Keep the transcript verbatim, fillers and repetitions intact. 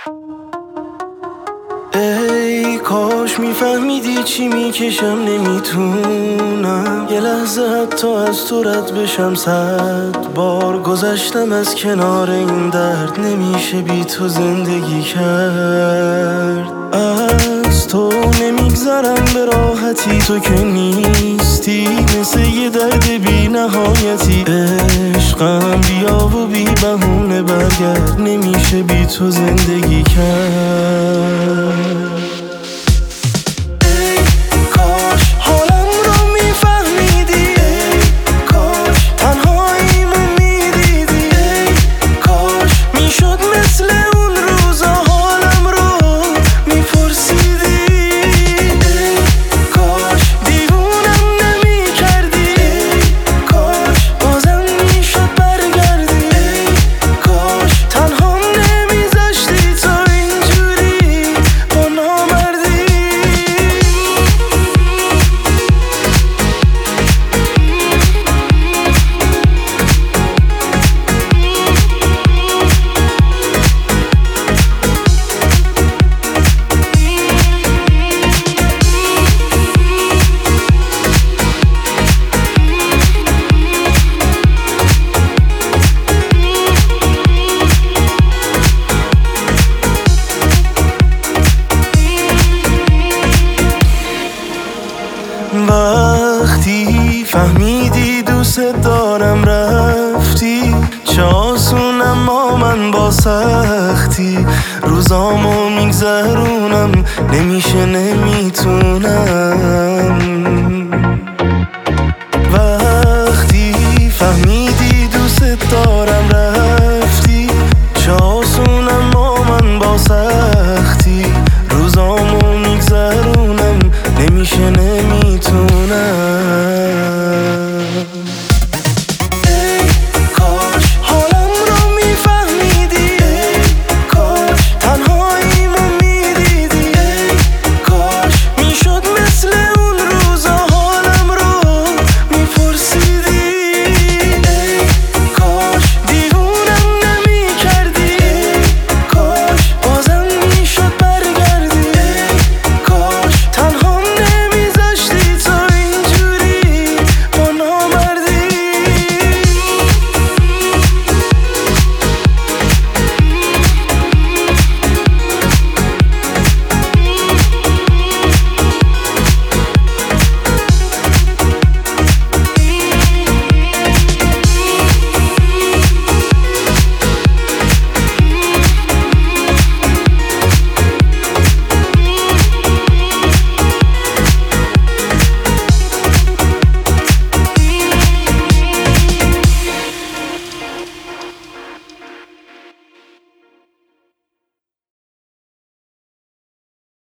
ای کاش میفهمیدی چی میکشم، نمیتونم یه لحظه حتی از تو رد بشم. صد بار گذشتم از کنار این درد، نمیشه بی تو زندگی کرد. از تو نمیگذرم به راحتی، تو که نیستی مثل یه درد بی نهایتی. عشقم بیا و بی بهونه برگرد، نمیشه بی تو زندگی کرد. وقتی فهمیدی دوست دارم رفتی، چه آسون اما من با سختی روزامو میگذرونم، نمیشه نمیتونم. وقتی فهمیدی دوست دارم رفتی